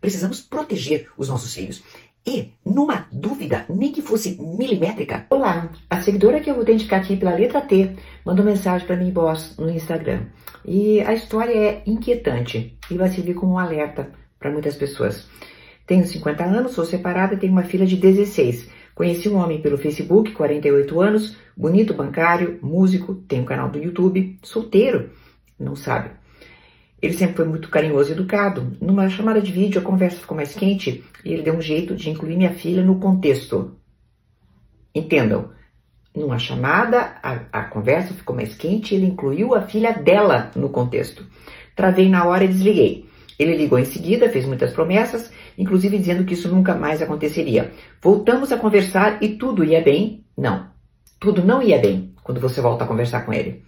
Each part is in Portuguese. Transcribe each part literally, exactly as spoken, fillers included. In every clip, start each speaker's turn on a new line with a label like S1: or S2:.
S1: precisamos proteger os nossos filhos. E, numa dúvida, nem que fosse milimétrica...
S2: Olá, a seguidora que eu vou identificar aqui pela letra T mandou mensagem para mim, boss, no Instagram. E a história é inquietante e vai servir como um alerta para muitas pessoas. Tenho cinquenta anos, sou separada e tenho uma filha de dezesseis. Conheci um homem pelo Facebook, quarenta e oito anos, bonito, bancário, músico, tem um canal do YouTube, solteiro, não sabe. Ele sempre foi muito carinhoso e educado. Numa chamada de vídeo, a conversa ficou mais quente e ele deu um jeito de incluir minha filha no contexto. Entendam, numa chamada, a, a conversa ficou mais quente e ele incluiu a filha dela no contexto. Travei na hora e desliguei. Ele ligou em seguida, fez muitas promessas, inclusive dizendo que isso nunca mais aconteceria. Voltamos a conversar e tudo ia bem? Não. Tudo não ia bem quando você volta a conversar com ele.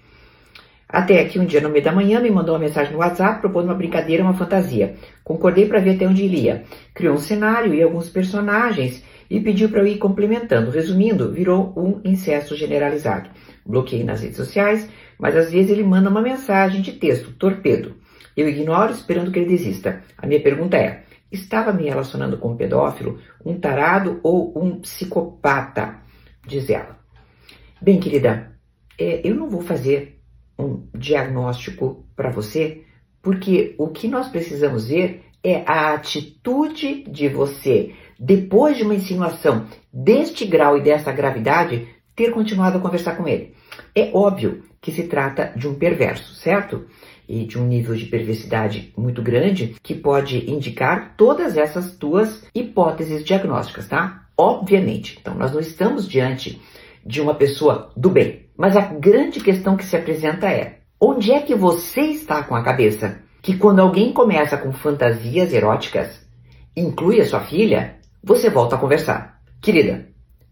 S2: Até que um dia, no meio da manhã, me mandou uma mensagem no WhatsApp propondo uma brincadeira, uma fantasia. Concordei para ver até onde iria. Criou um cenário e alguns personagens e pediu para eu ir complementando. Resumindo, virou um incesto generalizado. Bloqueei nas redes sociais, mas às vezes ele manda uma mensagem de texto, torpedo. Eu ignoro, esperando que ele desista. A minha pergunta é, estava me relacionando com um pedófilo, um tarado ou um psicopata? Diz ela. Bem, querida, é, eu não vou fazer um diagnóstico para você, porque o que nós precisamos ver é a atitude de você, depois de uma insinuação deste grau e dessa gravidade, ter continuado a conversar com ele. É óbvio que se trata de um perverso, certo? E de um nível de perversidade muito grande que pode indicar todas essas duas hipóteses diagnósticas, tá? Obviamente. Então, nós não estamos diante de uma pessoa do bem. Mas a grande questão que se apresenta é, onde é que você está com a cabeça? Que quando alguém começa com fantasias eróticas, inclui a sua filha, você volta a conversar. Querida,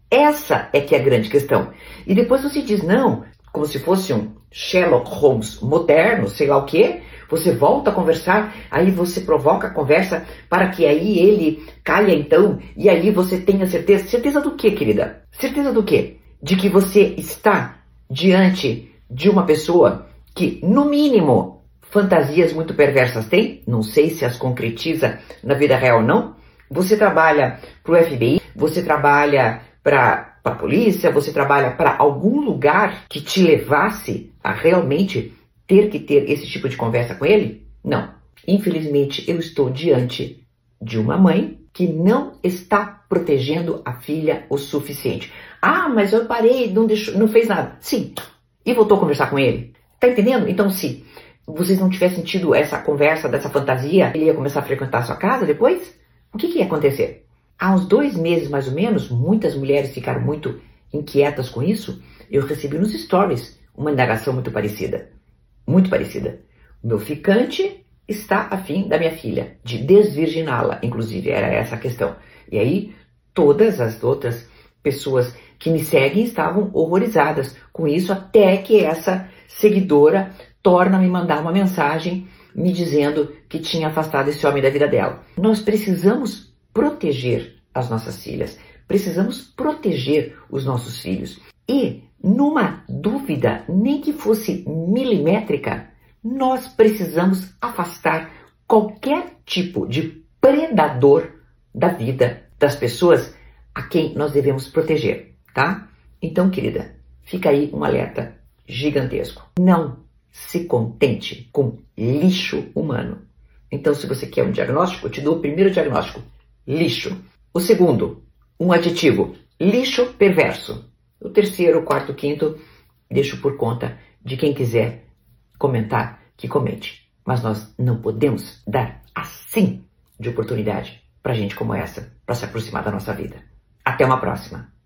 S2: essa é que é a grande questão. E depois você diz, não, como se fosse um Sherlock Holmes moderno, sei lá o quê, você volta a conversar, aí você provoca a conversa para que aí ele caia então, e aí você tenha certeza. Certeza do quê, querida? Certeza do quê? De que você está diante de uma pessoa que, no mínimo, fantasias muito perversas tem, não sei se as concretiza na vida real ou não. Você trabalha para o F B I, você trabalha para a polícia, você trabalha para algum lugar que te levasse a realmente ter que ter esse tipo de conversa com ele? Não. Infelizmente, eu estou diante de uma mãe que não está protegendo a filha o suficiente. Ah, mas eu parei, não, deixou, não fez nada. Sim. E voltou a conversar com ele. Tá entendendo? Então, se vocês não tivessem tido essa conversa, dessa fantasia, ele ia começar a frequentar a sua casa depois? O que, que ia acontecer? Há uns dois meses, mais ou menos, muitas mulheres ficaram muito inquietas com isso. Eu recebi nos stories uma indagação muito parecida. Muito parecida. O meu ficante está afim da minha filha, de desvirginá-la, inclusive, era essa a questão. E aí, todas as outras pessoas que me seguem estavam horrorizadas com isso, até que essa seguidora torna a me mandar uma mensagem me dizendo que tinha afastado esse homem da vida dela. Nós precisamos proteger as nossas filhas, precisamos proteger os nossos filhos. E, numa dúvida, nem que fosse milimétrica, nós precisamos afastar qualquer tipo de predador da vida das pessoas a quem nós devemos proteger, tá? Então, querida, fica aí um alerta gigantesco. Não se contente com lixo humano. Então, se você quer um diagnóstico, eu te dou o primeiro diagnóstico, lixo. O segundo, um adjetivo, lixo perverso. O terceiro, o quarto, o quinto, deixo por conta de quem quiser comentar, que comente. Mas nós não podemos dar assim de oportunidade para gente como essa, para se aproximar da nossa vida. Até uma próxima.